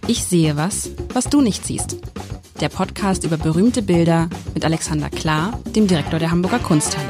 Ich sehe was, was du nicht siehst. Der Podcast über berühmte Bilder mit Alexander Klar, dem Direktor der Hamburger Kunsthalle.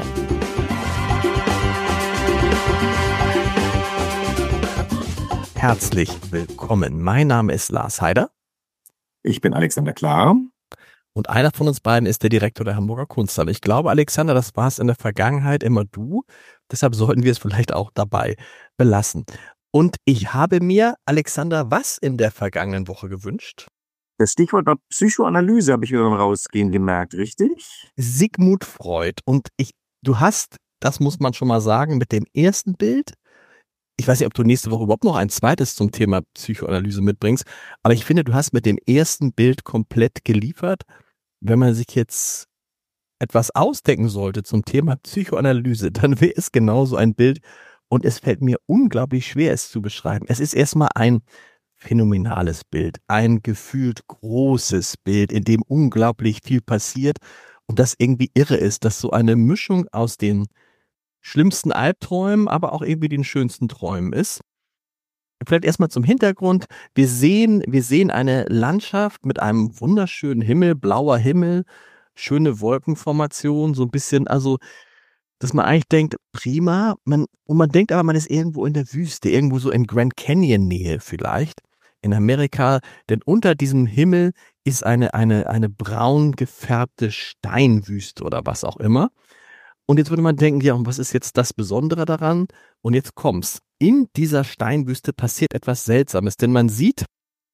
Herzlich willkommen. Mein Name ist Lars Heider. Ich bin Alexander Klar. Und einer von uns beiden ist der Direktor der Hamburger Kunsthalle. Ich glaube, Alexander, das war es in der Vergangenheit immer du. Deshalb sollten wir es vielleicht auch dabei belassen. Und ich habe mir, Alexander, was in der vergangenen Woche gewünscht? Das Stichwort war Psychoanalyse, habe ich mir beim Rausgehen gemerkt, richtig? Sigmund Freud. Und du hast, das muss man schon mal sagen, mit dem ersten Bild, ich weiß nicht, ob du nächste Woche überhaupt noch ein zweites zum Thema Psychoanalyse mitbringst, aber ich finde, du hast mit dem ersten Bild komplett geliefert. Wenn man sich jetzt etwas ausdenken sollte zum Thema Psychoanalyse, dann wäre es genauso ein Bild und es fällt mir unglaublich schwer, es zu beschreiben. Es ist erstmal ein phänomenales Bild, ein gefühlt großes Bild, in dem unglaublich viel passiert und das irgendwie irre ist, dass so eine Mischung aus den schlimmsten Albträumen, aber auch irgendwie den schönsten Träumen ist. Vielleicht erstmal zum Hintergrund. Wir sehen eine Landschaft mit einem wunderschönen Himmel, blauer Himmel, schöne Wolkenformation, so ein bisschen, also, dass man eigentlich denkt, prima, man denkt aber, man ist irgendwo in der Wüste, irgendwo so in Grand Canyon Nähe vielleicht, in Amerika, denn unter diesem Himmel ist eine braun gefärbte Steinwüste oder was auch immer. Und jetzt würde man denken, ja, und was ist jetzt das Besondere daran? Und jetzt kommt's. In dieser Steinwüste passiert etwas Seltsames, denn man sieht,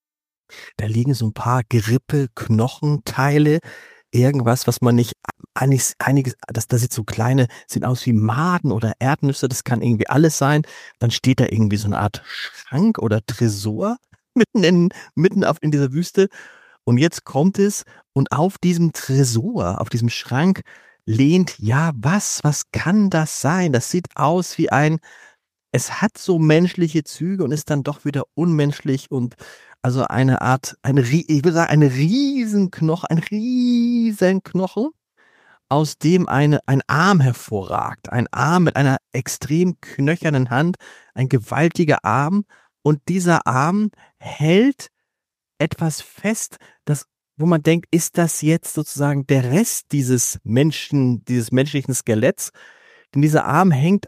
da liegen so ein paar Gerippe, Knochenteile, irgendwas, was man nicht, einiges, da sind so kleine, sehen aus wie Maden oder Erdnüsse, das kann irgendwie alles sein. Dann steht da irgendwie so eine Art Schrank oder Tresor mitten in dieser Wüste. Und jetzt kommt es und auf diesem Tresor, auf diesem Schrank lehnt, ja, was kann das sein? Das sieht aus wie es hat so menschliche Züge und ist dann doch wieder unmenschlich und also eine Art, ich würde sagen, ein Riesenknochen, aus dem ein Arm hervorragt. Ein Arm mit einer extrem knöchernen Hand, ein gewaltiger Arm und dieser Arm hält etwas fest, wo man denkt, ist das jetzt sozusagen der Rest dieses menschlichen Skeletts? Denn dieser Arm hält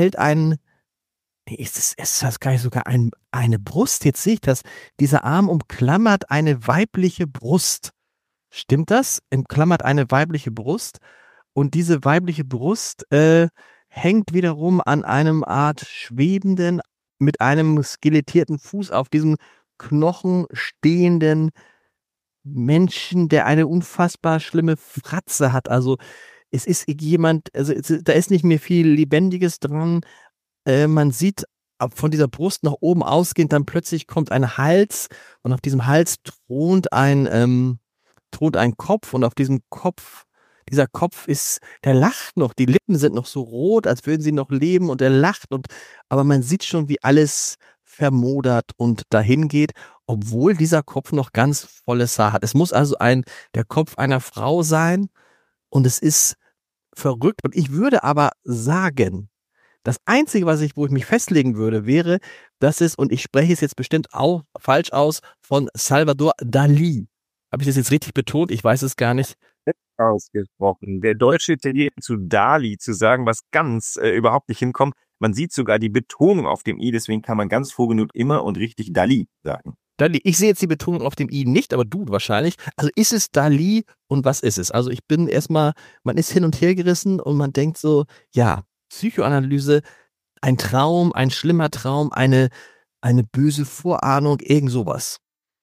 ist das gar nicht sogar eine Brust? Jetzt sehe ich das. Dieser Arm umklammert eine weibliche Brust. Stimmt das? Umklammert eine weibliche Brust. Und diese weibliche Brust hängt wiederum an einem Art schwebenden, mit einem skelettierten Fuß auf diesem Knochen stehenden Menschen, der eine unfassbar schlimme Fratze hat. Also es ist jemand, also da ist nicht mehr viel Lebendiges dran. Man sieht von dieser Brust nach oben ausgehend, dann plötzlich kommt ein Hals und auf diesem Hals thront ein Kopf und auf diesem Kopf, dieser Kopf der lacht noch, die Lippen sind noch so rot, als würden sie noch leben und er lacht aber man sieht schon, wie alles vermodert und dahin geht, obwohl dieser Kopf noch ganz volles Haar hat. Es muss also der Kopf einer Frau sein und es ist verrückt und ich würde aber sagen, das Einzige, wo ich mich festlegen würde, wäre, dass und ich spreche es jetzt bestimmt auch falsch aus, von Salvador Dalí. Habe ich das jetzt richtig betont? Ich weiß es gar nicht. Ausgesprochen. Der Deutsche tendiert zu Dali zu sagen, was ganz überhaupt nicht hinkommt. Man sieht sogar die Betonung auf dem I, deswegen kann man ganz froh genug immer und richtig Dalí sagen. Dalí. Ich sehe jetzt die Betonung auf dem I nicht, aber du wahrscheinlich. Also ist es Dalí und was ist es? Also ich bin man ist hin und her gerissen und man denkt so, ja, Psychoanalyse, ein Traum, ein schlimmer Traum, eine böse Vorahnung, irgend sowas.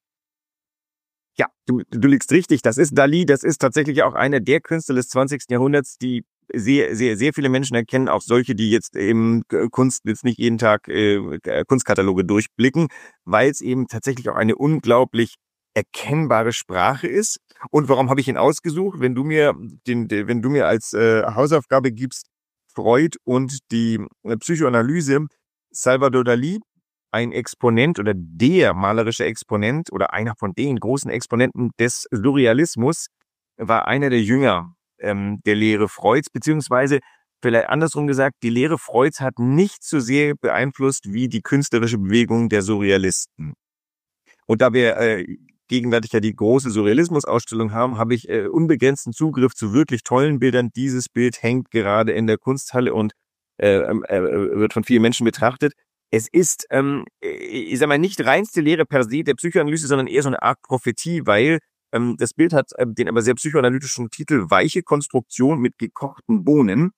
Ja, du liegst richtig. Das ist Dalí. Das ist tatsächlich auch einer der Künstler des 20. Jahrhunderts, die sehr, sehr, sehr viele Menschen erkennen, auch solche, die jetzt eben Kunst jetzt nicht jeden Tag Kunstkataloge durchblicken, weil es eben tatsächlich auch eine unglaublich erkennbare Sprache ist. Und warum habe ich ihn ausgesucht? Wenn du mir als Hausaufgabe gibst, Freud und die Psychoanalyse, Salvador Dalí, ein Exponent oder der malerische Exponent oder einer von den großen Exponenten des Surrealismus, war einer der Jünger der Lehre Freuds, beziehungsweise vielleicht andersrum gesagt, die Lehre Freuds hat nicht so sehr beeinflusst wie die künstlerische Bewegung der Surrealisten. Und da wir gegenwärtig ja die große Surrealismus-Ausstellung haben, habe ich unbegrenzten Zugriff zu wirklich tollen Bildern. Dieses Bild hängt gerade in der Kunsthalle und wird von vielen Menschen betrachtet. Es ist, ich sag mal, nicht reinste Lehre per se der Psychoanalyse, sondern eher so eine Art Prophetie, weil das Bild hat den aber sehr psychoanalytischen Titel Weiche Konstruktion mit gekochten Bohnen.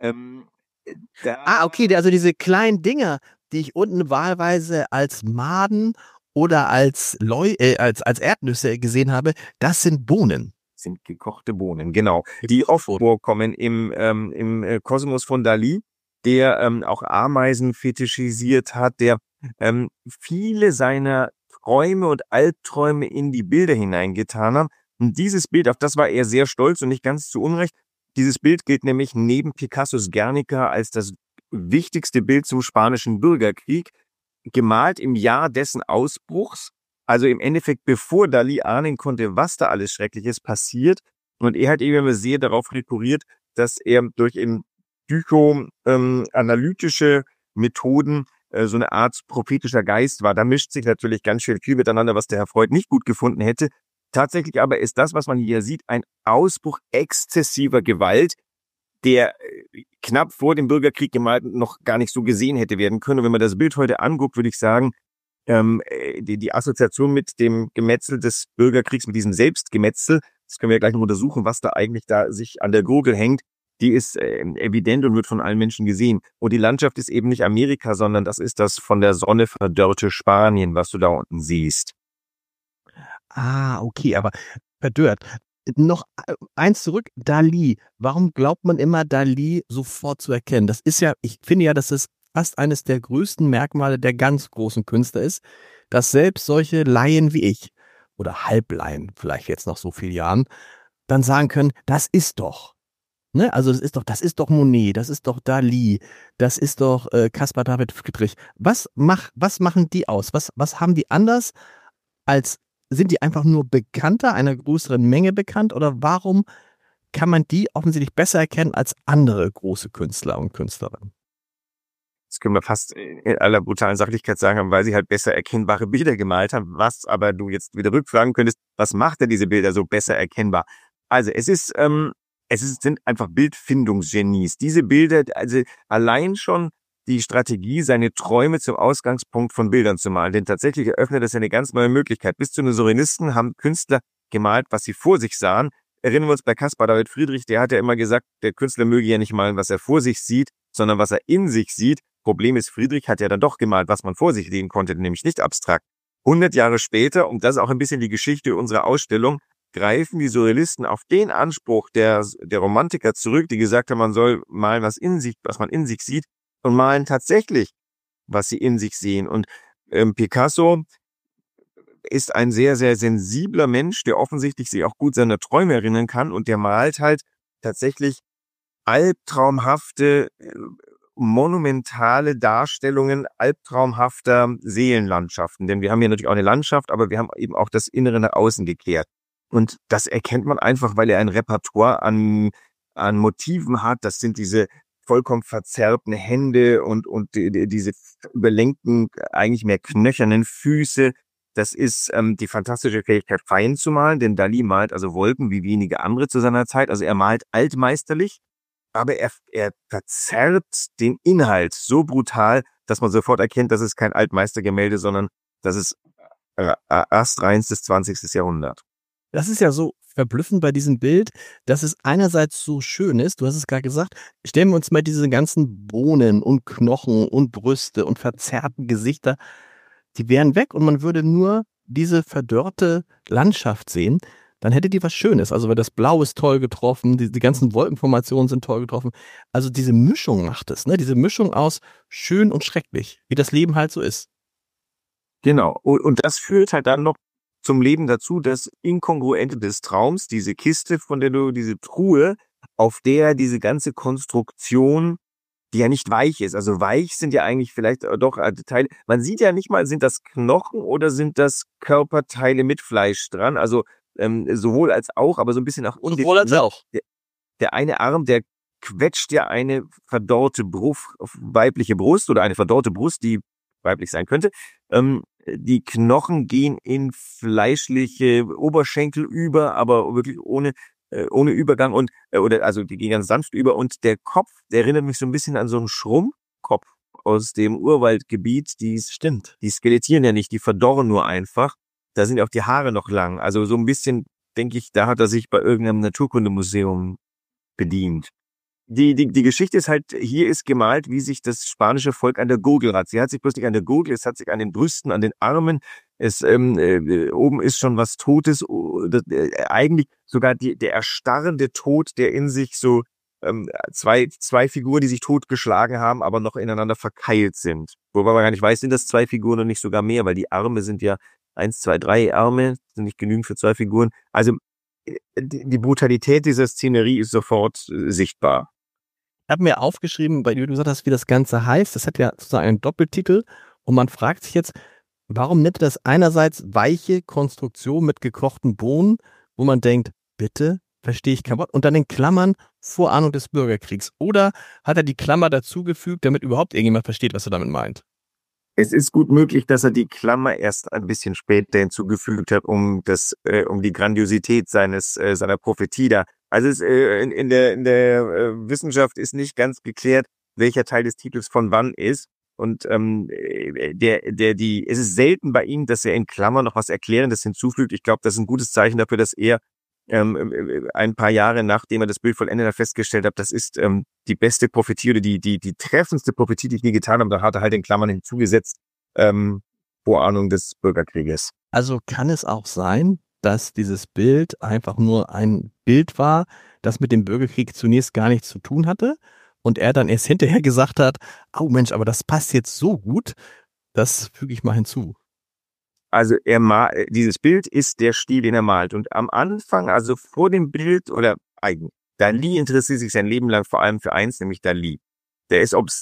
Okay, also diese kleinen Dinger, die ich unten wahlweise als Maden oder als Erdnüsse gesehen habe, das sind Bohnen. Sind gekochte Bohnen, genau. Die oft vorkommen im Kosmos von Dalí, der auch Ameisen fetischisiert hat, der viele seiner Träume und Albträume in die Bilder hineingetan hat. Und dieses Bild, auf das war er sehr stolz und nicht ganz zu Unrecht. Dieses Bild gilt nämlich neben Picassos Guernica als das wichtigste Bild zum Spanischen Bürgerkrieg, gemalt im Jahr dessen Ausbruchs, also im Endeffekt bevor Dalí ahnen konnte, was da alles Schreckliches passiert. Und er hat eben immer sehr darauf rekurriert, dass er durch psychoanalytische Methoden so eine Art prophetischer Geist war. Da mischt sich natürlich ganz schön viel miteinander, was der Herr Freud nicht gut gefunden hätte. Tatsächlich aber ist das, was man hier sieht, ein Ausbruch exzessiver Gewalt, der knapp vor dem Bürgerkrieg gemalt noch gar nicht so gesehen hätte werden können. Und wenn man das Bild heute anguckt, würde ich sagen, die Assoziation mit dem Gemetzel des Bürgerkriegs, mit diesem Selbstgemetzel, das können wir ja gleich noch untersuchen, was da eigentlich da sich an der Gurgel hängt, die ist evident und wird von allen Menschen gesehen. Und die Landschaft ist eben nicht Amerika, sondern das ist das von der Sonne verdörrte Spanien, was du da unten siehst. Okay, aber verdörrt. Noch eins zurück, Dalí. Warum glaubt man immer, Dalí sofort zu erkennen? Das ist ja, ich finde ja, dass es fast eines der größten Merkmale der ganz großen Künstler ist, dass selbst solche Laien wie ich oder Halblaien, vielleicht jetzt nach so vielen Jahren, dann sagen können, das ist doch. Ne? Also das ist doch Monet, das ist doch Dalí, das ist doch Caspar David Friedrich. Was machen die aus? Was haben die anders als, sind die einfach nur bekannter, einer größeren Menge bekannt, oder warum kann man die offensichtlich besser erkennen als andere große Künstler und Künstlerinnen? Das können wir fast in aller brutalen Sachlichkeit sagen, weil sie halt besser erkennbare Bilder gemalt haben. Was aber du jetzt wieder rückfragen könntest, was macht denn diese Bilder so besser erkennbar? Also sind einfach Bildfindungsgenies. Diese Bilder, also allein schon die Strategie, seine Träume zum Ausgangspunkt von Bildern zu malen. Denn tatsächlich eröffnet das eine ganz neue Möglichkeit. Bis zu den Surrealisten haben Künstler gemalt, was sie vor sich sahen. Erinnern wir uns bei Caspar David Friedrich, der hat ja immer gesagt, der Künstler möge ja nicht malen, was er vor sich sieht, sondern was er in sich sieht. Problem ist, Friedrich hat ja dann doch gemalt, was man vor sich sehen konnte, nämlich nicht abstrakt. 100 Jahre später, und das ist auch ein bisschen die Geschichte unserer Ausstellung, greifen die Surrealisten auf den Anspruch der Romantiker zurück, die gesagt haben, man soll malen, was man in sich sieht, und malen tatsächlich, was sie in sich sehen. Und Picasso ist ein sehr, sehr sensibler Mensch, der offensichtlich sich auch gut seiner Träume erinnern kann, und der malt halt tatsächlich albtraumhafte, monumentale Darstellungen albtraumhafter Seelenlandschaften. Denn wir haben hier natürlich auch eine Landschaft, aber wir haben eben auch das Innere nach außen gekehrt. Und das erkennt man einfach, weil er ein Repertoire an Motiven hat. Das sind diese vollkommen verzerrten Hände und diese überlenkten, eigentlich mehr knöchernen Füße. Das ist die fantastische Fähigkeit, fein zu malen, denn Dalí malt also Wolken wie wenige andere zu seiner Zeit. Also er malt altmeisterlich, aber er verzerrt den Inhalt so brutal, dass man sofort erkennt, das ist kein Altmeistergemälde, sondern das ist astreinstes 20. Jahrhundert. Das ist ja so verblüffend bei diesem Bild, dass es einerseits so schön ist, du hast es gerade gesagt, stellen wir uns mal diese ganzen Bohnen und Knochen und Brüste und verzerrten Gesichter, die wären weg und man würde nur diese verdörrte Landschaft sehen, dann hätte die was Schönes. Also weil das Blau ist toll getroffen, die ganzen Wolkenformationen sind toll getroffen. Also diese Mischung macht es, ne? Diese Mischung aus schön und schrecklich, wie das Leben halt so ist. Genau, und das führt halt dann noch zum Leben dazu, das Inkongruente des Traums, diese Kiste, diese Truhe, auf der diese ganze Konstruktion, die ja nicht weich ist. Also weich sind ja eigentlich vielleicht doch Teile. Man sieht ja nicht mal, sind das Knochen oder sind das Körperteile mit Fleisch dran? Also sowohl als auch, aber so ein bisschen nach unten. Sowohl als auch. Der eine Arm, der quetscht ja eine verdorrte weibliche Brust oder eine verdorrte Brust, die weiblich sein könnte, die Knochen gehen in fleischliche Oberschenkel über, aber wirklich ohne Übergang also die gehen ganz sanft über und der Kopf, der erinnert mich so ein bisschen an so einen Schrumpfkopf aus dem Urwaldgebiet. Stimmt. Die skelettieren ja nicht, die verdorren nur einfach. Da sind ja auch die Haare noch lang. Also so ein bisschen, denke ich, da hat er sich bei irgendeinem Naturkundemuseum bedient. Die Geschichte ist halt, hier ist gemalt, wie sich das spanische Volk an der Gurgel hat. Sie hat sich bloß nicht an der Gurgel, es hat sich an den Brüsten, an den Armen. Oben ist schon was Totes. Eigentlich sogar der erstarrende Tod, der in sich so zwei Figuren, die sich totgeschlagen haben, aber noch ineinander verkeilt sind. Wobei man gar nicht weiß, sind das 2 Figuren und nicht sogar mehr, weil die Arme sind ja 1, 2, 3 Arme, sind nicht genügend für 2 Figuren. Also die Brutalität dieser Szenerie ist sofort sichtbar. Ich habe mir aufgeschrieben, weil du gesagt hast, wie das Ganze heißt. Das hat ja sozusagen einen Doppeltitel. Und man fragt sich jetzt, warum nennt das einerseits weiche Konstruktion mit gekochten Bohnen, wo man denkt, bitte, verstehe ich kein Wort. Und dann in Klammern Vorahnung des Bürgerkriegs. Oder hat er die Klammer dazugefügt, damit überhaupt irgendjemand versteht, was er damit meint? Es ist gut möglich, dass er die Klammer erst ein bisschen später hinzugefügt hat, um die Grandiosität seiner Prophetie da. Also in der Wissenschaft ist nicht ganz geklärt, welcher Teil des Titels von wann ist. Und es ist selten bei ihm, dass er in Klammern noch was Erklärendes hinzufügt. Ich glaube, das ist ein gutes Zeichen dafür, dass er ein paar Jahre nachdem er das Bild vollendet hat, festgestellt hat, das ist die beste Prophetie oder die treffendste Prophetie, die ich je getan habe. Da hat er halt in Klammern hinzugesetzt, Vorahnung des Bürgerkrieges. Also kann es auch sein, dass dieses Bild einfach nur ein Bild war, das mit dem Bürgerkrieg zunächst gar nichts zu tun hatte und er dann erst hinterher gesagt hat, oh Mensch, aber das passt jetzt so gut, das füge ich mal hinzu. Also dieses Bild ist der Stil, den er malt. Und am Anfang, also vor dem Bild Dalí interessiert sich sein Leben lang vor allem für eins, nämlich Dalí. Der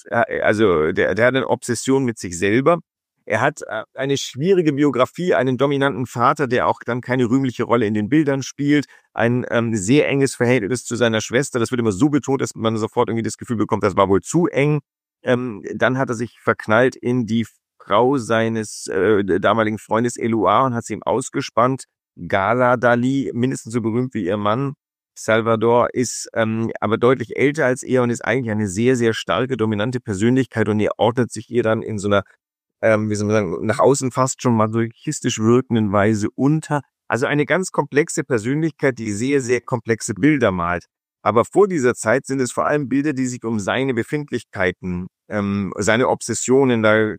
hat eine Obsession mit sich selber. Er hat eine schwierige Biografie, einen dominanten Vater, der auch dann keine rühmliche Rolle in den Bildern spielt, ein sehr enges Verhältnis zu seiner Schwester. Das wird immer so betont, dass man sofort irgendwie das Gefühl bekommt, das war wohl zu eng. Dann hat er sich verknallt in die Frau seines damaligen Freundes Eluard und hat sie ihm ausgespannt. Gala Dalí, mindestens so berühmt wie ihr Mann, Salvador, ist aber deutlich älter als er und ist eigentlich eine sehr, sehr starke, dominante Persönlichkeit und er ordnet sich ihr dann in so einer, wie soll man sagen, nach außen fast schon masochistisch wirkenden Weise unter. Also eine ganz komplexe Persönlichkeit, die sehr, sehr komplexe Bilder malt. Aber vor dieser Zeit sind es vor allem Bilder, die sich um seine Befindlichkeiten, seine Obsessionen,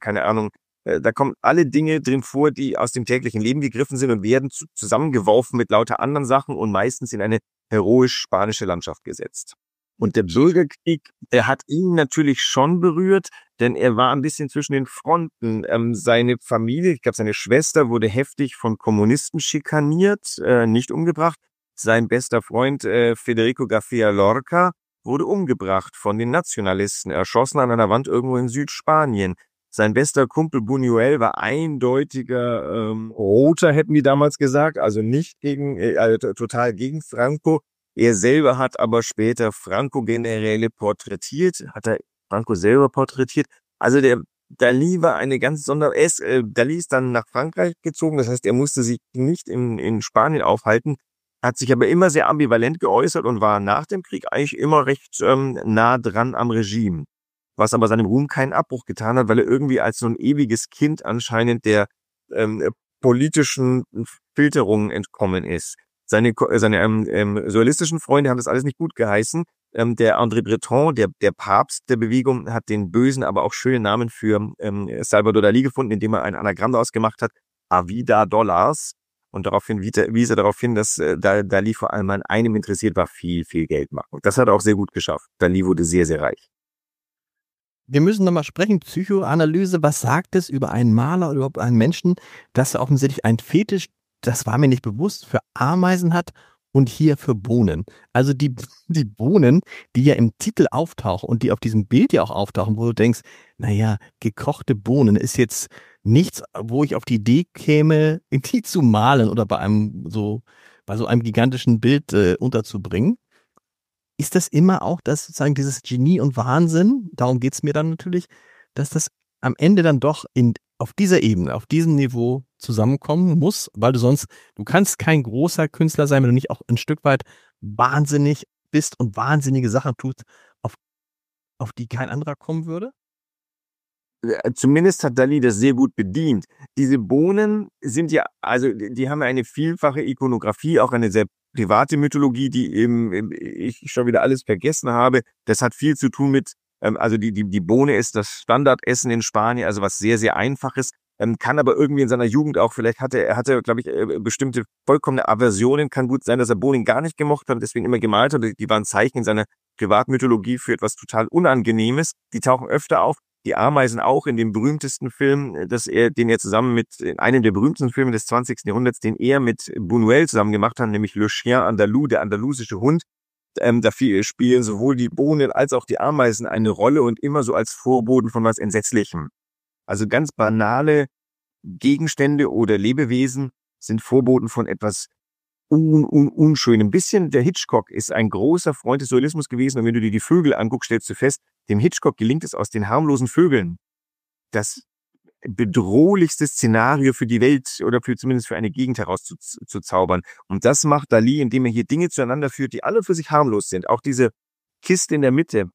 da kommen alle Dinge drin vor, die aus dem täglichen Leben gegriffen sind und werden zusammengeworfen mit lauter anderen Sachen und meistens in eine heroisch spanische Landschaft gesetzt. Und der Bürgerkrieg, der hat ihn natürlich schon berührt, denn er war ein bisschen zwischen den Fronten. Seine Familie, ich glaube seine Schwester, wurde heftig von Kommunisten schikaniert, nicht umgebracht. Sein bester Freund Federico García Lorca wurde umgebracht von den Nationalisten, erschossen an einer Wand irgendwo in Südspanien. Sein bester Kumpel Buñuel war eindeutiger Roter, hätten die damals gesagt, also nicht total gegen Franco. Er selber hat aber später Franco-Generäle porträtiert, hat er Franco selber porträtiert. Also der Dalí war eine ganz Dalí ist dann nach Frankreich gezogen, das heißt, er musste sich nicht in Spanien aufhalten, hat sich aber immer sehr ambivalent geäußert und war nach dem Krieg eigentlich immer recht nah dran am Regime. Was aber seinem Ruhm keinen Abbruch getan hat, weil er irgendwie als so ein ewiges Kind anscheinend der politischen Filterungen entkommen ist. Seine surrealistischen Freunde haben das alles nicht gut geheißen. Der André Breton, der Papst der Bewegung, hat den bösen, aber auch schönen Namen für Salvador Dalí gefunden, indem er ein Anagramm daraus gemacht hat, Avida Dollars. Und daraufhin wies er darauf hin, dass Dalí vor allem an einem interessiert war, viel, viel Geld machen. Und das hat er auch sehr gut geschafft. Dalí wurde sehr, sehr reich. Wir müssen nochmal sprechen, Psychoanalyse, was sagt es über einen Maler oder überhaupt einen Menschen, dass er offensichtlich einen Fetisch, das war mir nicht bewusst, für Ameisen hat und hier für Bohnen. Also die Bohnen, die ja im Titel auftauchen und die auf diesem Bild ja auch auftauchen, wo du denkst, naja, gekochte Bohnen ist jetzt nichts, wo ich auf die Idee käme, die zu malen oder bei so einem gigantischen Bild unterzubringen. Ist das immer auch das sozusagen dieses Genie und Wahnsinn, darum geht's mir dann natürlich, dass das am Ende dann doch auf dieser Ebene, auf diesem Niveau zusammenkommen muss, weil du kannst kein großer Künstler sein, wenn du nicht auch ein Stück weit wahnsinnig bist und wahnsinnige Sachen tust, auf die kein anderer kommen würde? Zumindest hat Dalí das sehr gut bedient. Diese Bohnen sind ja, also die haben ja eine vielfache Ikonografie, auch eine sehr private Mythologie, die eben ich schon wieder alles vergessen habe. Das hat viel zu tun mit, also die Bohne ist das Standardessen in Spanien, also was sehr, sehr Einfaches, kann aber irgendwie in seiner Jugend auch, vielleicht er hatte, glaube ich, bestimmte vollkommene Aversionen. Kann gut sein, dass er Bohnen gar nicht gemocht hat und deswegen immer gemalt hat. Die waren Zeichen in seiner Privatmythologie für etwas total Unangenehmes. Die tauchen öfter auf. Die Ameisen auch in dem berühmtesten Film, den er zusammen mit, in einem der berühmtesten Filme des 20. Jahrhunderts, den er mit Buñuel zusammen gemacht hat, nämlich Le Chien Andalou, der andalusische Hund. Da spielen sowohl die Bohnen als auch die Ameisen eine Rolle und immer so als Vorboten von was Entsetzlichem. Also ganz banale Gegenstände oder Lebewesen sind Vorboten von etwas unschön. Ein bisschen, der Hitchcock ist ein großer Freund des Surrealismus gewesen und wenn du dir die Vögel anguckst, stellst du fest, dem Hitchcock gelingt es aus den harmlosen Vögeln das bedrohlichste Szenario für die Welt oder zumindest für eine Gegend herauszuzaubern. Und das macht Dalí, indem er hier Dinge zueinander führt, die alle für sich harmlos sind. Auch diese Kiste in der Mitte,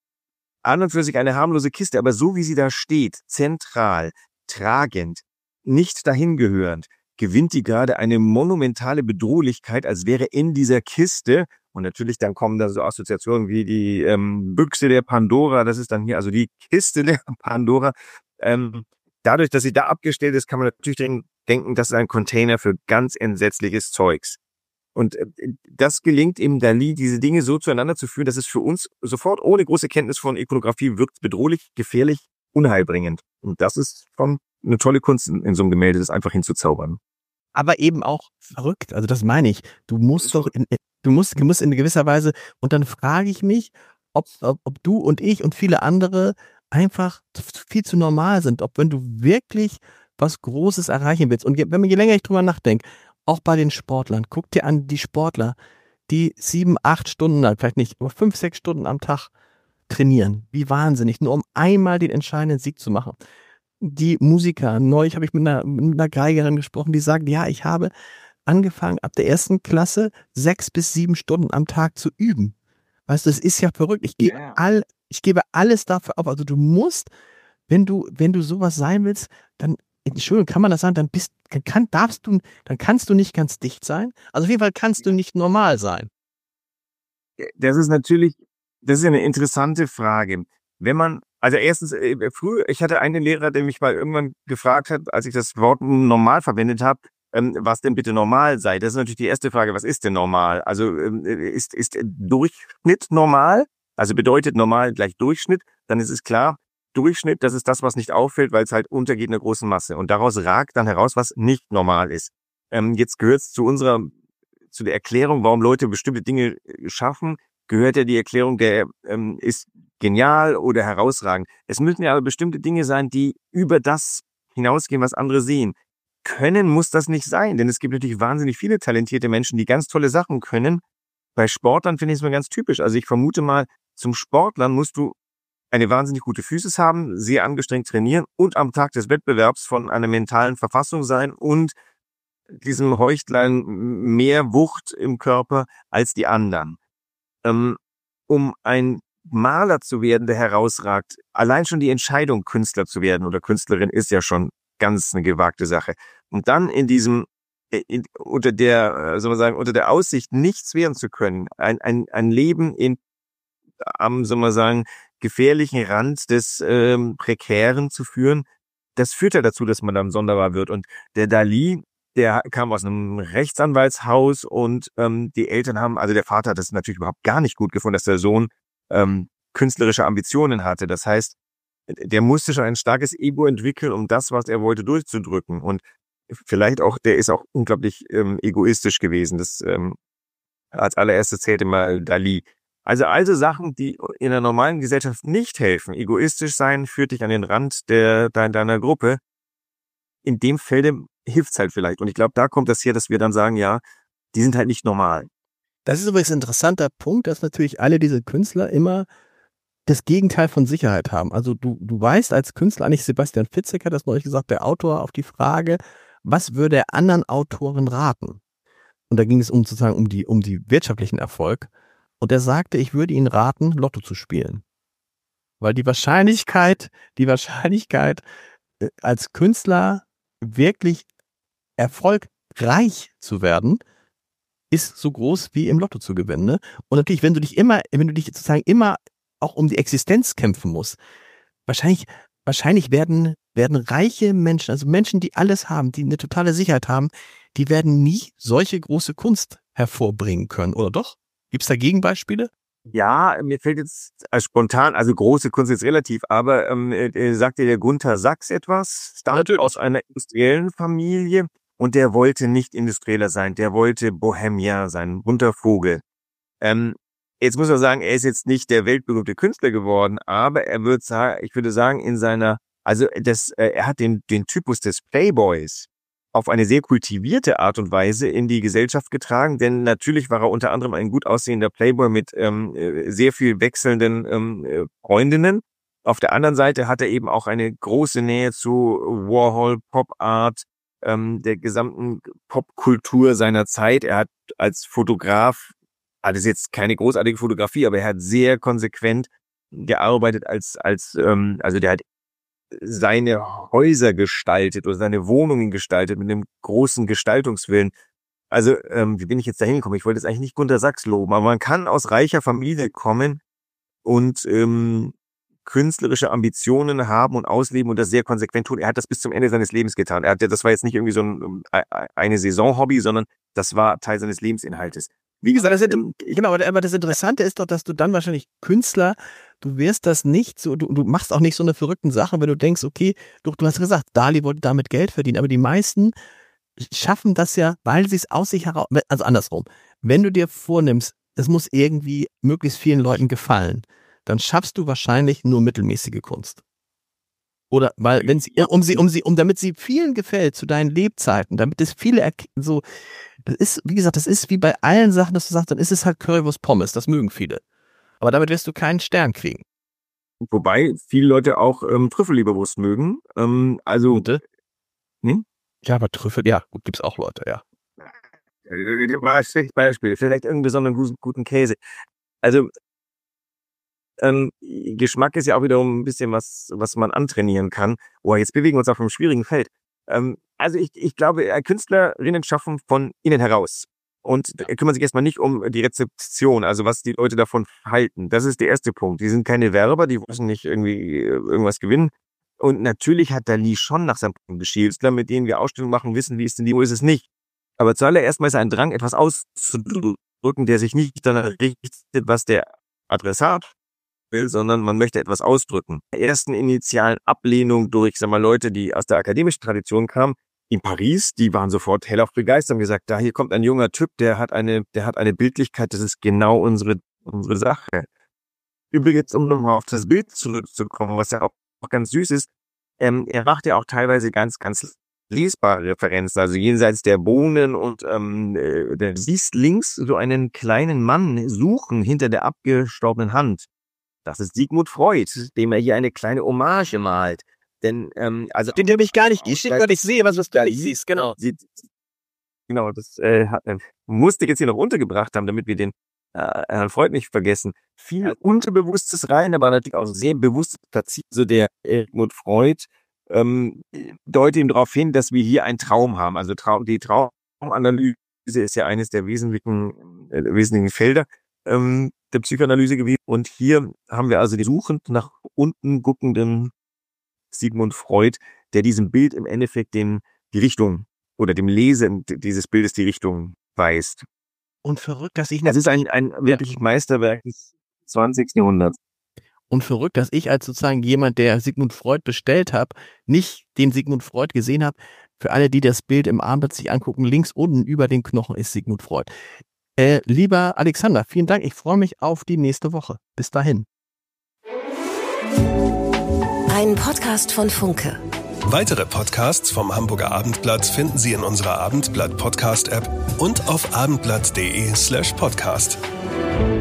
an und für sich eine harmlose Kiste, aber so wie sie da steht, zentral, tragend, nicht dahingehörend, gewinnt die gerade eine monumentale Bedrohlichkeit, als wäre in dieser Kiste, und natürlich dann kommen da so Assoziationen wie die Büchse der Pandora, das ist dann hier also die Kiste der Pandora. Dadurch, dass sie da abgestellt ist, kann man natürlich denken, das ist ein Container für ganz entsetzliches Zeugs. Und das gelingt eben Dalí, diese Dinge so zueinander zu führen, dass es für uns sofort ohne große Kenntnis von Ikonografie wirkt bedrohlich, gefährlich, unheilbringend. Und das ist schon eine tolle Kunst in so einem Gemälde, das einfach hinzuzaubern. Aber eben auch verrückt. Also das meine ich. Du musst in gewisser Weise, und dann frage ich mich, ob du und ich und viele andere einfach viel zu normal sind. Ob wenn du wirklich was Großes erreichen willst. Und je länger ich drüber nachdenke, auch bei den Sportlern, guck dir an die Sportler, die 7, 8 Stunden, vielleicht nicht, aber 5, 6 Stunden am Tag trainieren. Wie wahnsinnig, nur um einmal den entscheidenden Sieg zu machen. Die Musiker, neulich habe ich mit einer Geigerin gesprochen, die sagt, ja, ich habe angefangen, ab der 1. Klasse 6 bis 7 Stunden am Tag zu üben. Weißt du, das ist ja verrückt. Ich gebe alles dafür auf. Also du musst, wenn du sowas sein willst, dann, Entschuldigung, kann man das sagen, dann kannst du nicht ganz dicht sein. Also auf jeden Fall kannst du nicht normal sein. Das ist eine interessante Frage. Also erstens, ich hatte einen Lehrer, der mich mal irgendwann gefragt hat, als ich das Wort normal verwendet habe, was denn bitte normal sei. Das ist natürlich die erste Frage, was ist denn normal? Also ist Durchschnitt normal? Also bedeutet normal gleich Durchschnitt? Dann ist es klar, Durchschnitt, das ist das, was nicht auffällt, weil es halt untergeht in der großen Masse. Und daraus ragt dann heraus, was nicht normal ist. Jetzt gehört es zu der Erklärung, warum Leute bestimmte Dinge schaffen, gehört ja die Erklärung, der ist genial oder herausragend. Es müssen ja aber bestimmte Dinge sein, die über das hinausgehen, was andere sehen. Können muss das nicht sein, denn es gibt natürlich wahnsinnig viele talentierte Menschen, die ganz tolle Sachen können. Bei Sportlern finde ich es mal ganz typisch. Also ich vermute mal, zum Sportlern musst du eine wahnsinnig gute Physis haben, sehr angestrengt trainieren und am Tag des Wettbewerbs von einer mentalen Verfassung sein und diesem Heuchlein mehr Wucht im Körper als die anderen. Um ein Maler zu werden, der herausragt, allein schon die Entscheidung, Künstler zu werden oder Künstlerin, ist ja schon ganz eine gewagte Sache. Und dann unter der Aussicht, nichts werden zu können, ein Leben am, soll man sagen, gefährlichen Rand des Prekären zu führen, das führt ja dazu, dass man dann sonderbar wird. Und der Dalí, der kam aus einem Rechtsanwaltshaus und die Eltern also der Vater hat das natürlich überhaupt gar nicht gut gefunden, dass der Sohn künstlerische Ambitionen hatte. Das heißt, der musste schon ein starkes Ego entwickeln, um das, was er wollte, durchzudrücken. Und vielleicht auch, der ist auch unglaublich egoistisch gewesen. Das als allererstes zählte mal Dalí. Also Sachen, die in der normalen Gesellschaft nicht helfen. Egoistisch sein führt dich an den Rand deiner Gruppe. In dem Felde hilft's halt vielleicht. Und ich glaube, da kommt das her, dass wir dann sagen, ja, die sind halt nicht normal. Das ist übrigens ein interessanter Punkt, dass natürlich alle diese Künstler immer das Gegenteil von Sicherheit haben. Also du weißt als Künstler, eigentlich Sebastian Fitzek hat das neulich gesagt, der Autor, auf die Frage, was würde er anderen Autoren raten? Und da ging es sozusagen um die wirtschaftlichen Erfolg. Und er sagte, ich würde Ihnen raten, Lotto zu spielen. Weil die Wahrscheinlichkeit, als Künstler wirklich erfolgreich zu werden, ist so groß wie im Lotto zu gewinnen. Ne? Und natürlich, wenn du dich sozusagen immer auch um die Existenz kämpfen musst, wahrscheinlich werden reiche Menschen, also Menschen, die alles haben, die eine totale Sicherheit haben, die werden nie solche große Kunst hervorbringen können, oder doch? Gibt es da Gegenbeispiele? Ja, mir fällt jetzt spontan, also große Kunst ist relativ, aber sagt dir der Gunther Sachs etwas? Stammt aus einer industriellen Familie und der wollte nicht Industrieller sein, der wollte Bohemian sein, bunter Vogel. Jetzt muss man sagen, er ist jetzt nicht der weltberühmte Künstler geworden, aber ich würde sagen, er hat den Typus des Playboys auf eine sehr kultivierte Art und Weise in die Gesellschaft getragen, denn natürlich war er unter anderem ein gut aussehender Playboy mit sehr viel wechselnden Freundinnen. Auf der anderen Seite hat er eben auch eine große Nähe zu Warhol, Pop Art, der gesamten Popkultur seiner Zeit. Er hat als Fotograf, das ist jetzt keine großartige Fotografie, aber er hat sehr konsequent gearbeitet also der hat seine Häuser gestaltet oder seine Wohnungen gestaltet mit einem großen Gestaltungswillen. Also, wie bin ich jetzt da hingekommen? Ich wollte jetzt eigentlich nicht Gunther Sachs loben, aber man kann aus reicher Familie kommen und künstlerische Ambitionen haben und ausleben und das sehr konsequent tun. Er hat das bis zum Ende seines Lebens getan. Das war jetzt nicht irgendwie so eine Saison-Hobby, sondern das war Teil seines Lebensinhaltes. Wie gesagt, aber das Interessante ist doch, dass du dann wahrscheinlich Künstler, du wirst das nicht so, du machst auch nicht so eine verrückten Sache, wenn du denkst, okay, du hast gesagt, Dali wollte damit Geld verdienen, aber die meisten schaffen das ja, weil sie es aus sich heraus, also andersrum, wenn du dir vornimmst, es muss irgendwie möglichst vielen Leuten gefallen, dann schaffst du wahrscheinlich nur mittelmäßige Kunst. Oder weil, damit sie vielen gefällt zu deinen Lebzeiten, damit es viele das ist, wie gesagt, das ist wie bei allen Sachen, dass du sagst, dann ist es halt Currywurst Pommes, das mögen viele. Aber damit wirst du keinen Stern kriegen. Wobei viele Leute auch Trüffelleberwurst mögen. Bitte? Ja, aber Trüffel, ja, gut, gibt's auch Leute, ja. Beispiel, vielleicht irgendeinen besonderen guten Käse. Also, Geschmack ist ja auch wiederum ein bisschen was man antrainieren kann. Jetzt bewegen wir uns auf einem schwierigen Feld. Also ich glaube, Künstlerinnen schaffen von innen heraus und kümmern sich erstmal nicht um die Rezeption, also was die Leute davon halten. Das ist der erste Punkt. Die sind keine Werber, die wollen nicht irgendwie irgendwas gewinnen. Und natürlich hat Dali schon nach seinem Punkt geschielt. Mit denen wir Ausstellungen machen, wissen, wie ist denn wo ist es nicht. Aber zuallererst mal ist ein Drang, etwas auszudrücken, der sich nicht danach richtet, was der Adressat will, sondern man möchte etwas ausdrücken. Der ersten initialen Ablehnung durch, Leute, die aus der akademischen Tradition kamen, in Paris, die waren sofort hellauf begeistert und gesagt, hier kommt ein junger Typ, der hat eine Bildlichkeit, das ist genau unsere Sache. Übrigens, um nochmal auf das Bild zurückzukommen, was ja auch ganz süß ist, er macht ja auch teilweise ganz, ganz lesbare Referenzen, also jenseits der Bohnen und du siehst links so einen kleinen Mann suchen hinter der abgestorbenen Hand. Das ist Sigmund Freud, dem er hier eine kleine Hommage malt. Denn, den habe ich gar nicht. Ich sehe, was du gar nicht siehst, genau. Genau, das musste ich jetzt hier noch untergebracht haben, damit wir den Herrn Freud nicht vergessen. Viel Unterbewusstes rein, aber natürlich auch sehr bewusst platziert. Also der Sigmund Freud deutet ihm darauf hin, dass wir hier einen Traum haben. Also die Traumanalyse ist ja eines der wesentlichen Felder der Psychoanalyse gewesen. Und hier haben wir also den suchend nach unten guckenden Sigmund Freud, der diesem Bild im Endeffekt die Richtung oder dem Lesen dieses Bildes die Richtung weist. Und verrückt, dass ich... Das ist ein wirkliches Meisterwerk des 20. Jahrhunderts. Und verrückt, dass ich als sozusagen jemand, der Sigmund Freud bestellt habe, nicht den Sigmund Freud gesehen habe. Für alle, die das Bild im Abendblatt sich angucken, links unten über den Knochen ist Sigmund Freud. Lieber Alexander, vielen Dank. Ich freue mich auf die nächste Woche. Bis dahin. Ein Podcast von Funke. Weitere Podcasts vom Hamburger Abendblatt finden Sie in unserer Abendblatt Podcast-App und auf abendblatt.de/podcast.